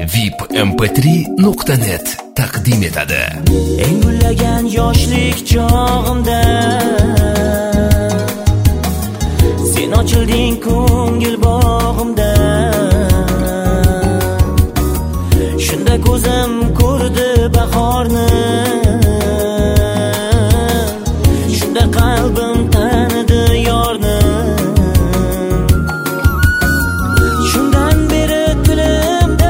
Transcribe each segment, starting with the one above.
vipmp3.net taqdim etadi. Eng gullagan yoshlik chog'imda sen ochilding ko'ngil bog'imda. Shunda ko'zim ko'rdi bahorni, shunda qalbim tanidi yorni. Shundan beri tilimda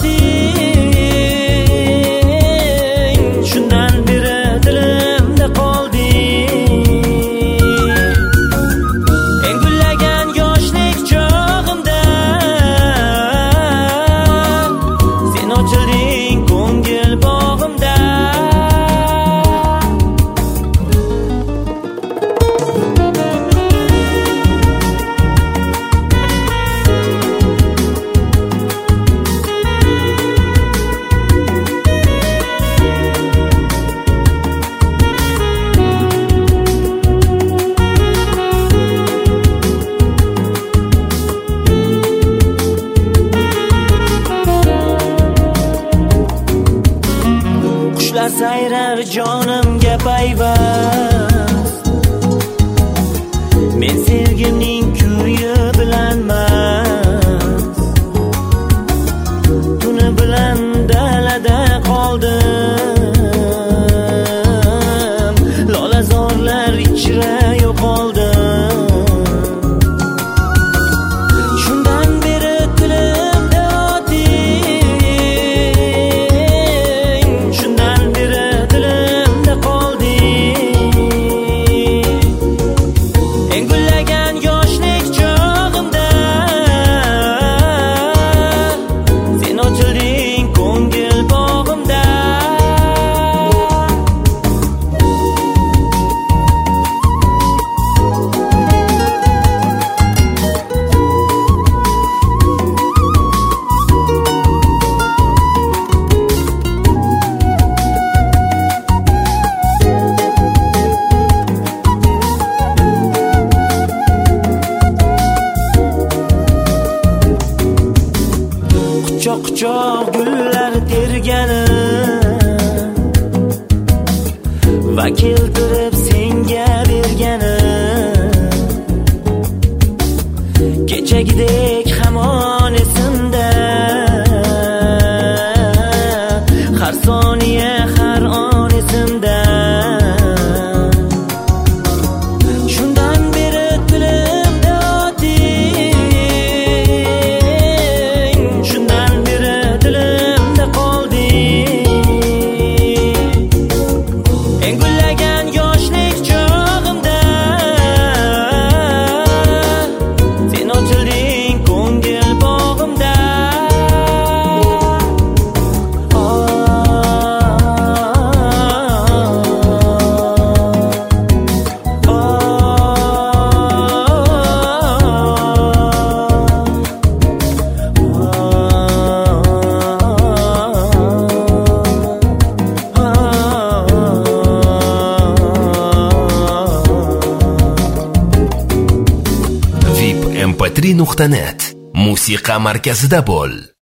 oting, shundan beri dilimda qolding. Eng gullagan yoshlik chog'imda sen ochilding ko'ngil bog'imda. Qushlar sayrar jonimga payvast, men sevgimning kuyi bilan mast. Tuni bilan dalada qoldim, lolazorlar ichra yo'qoldim. Shundan beri tilimda oting, shundan beri dilimda qolding. Eng gullagan yoshlik chog'imda sen ochilding ko'ngil bog'imda. Quchoq gullar terganim va keltirib senga berganim, kechagidek hamon esimda. Har soniya har on esimda. Shundan beri tilimda oting, shundan beri dilimda qolding. Eng gullagan yoshlik chog'imda sen ochilding ko'ngil bog'imda. vipmp3.net musiqa markazida bo'l.